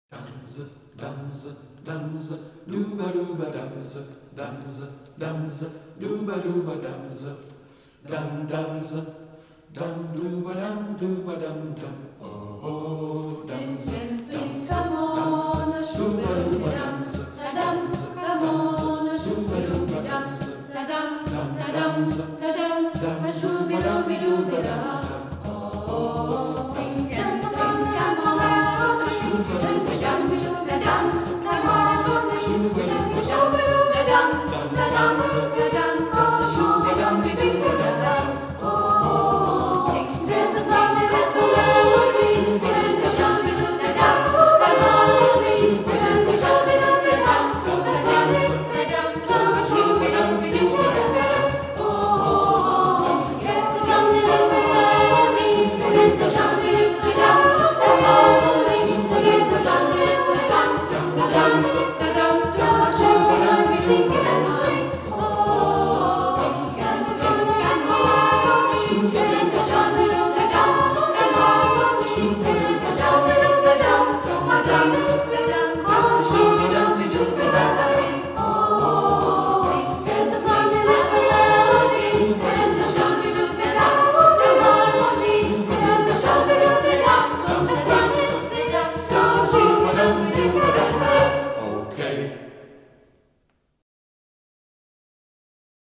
Damse, damse, damse, duba duba damse, damse, damse, duba duba damse, damse, dum duba dum dum. Oh, damse.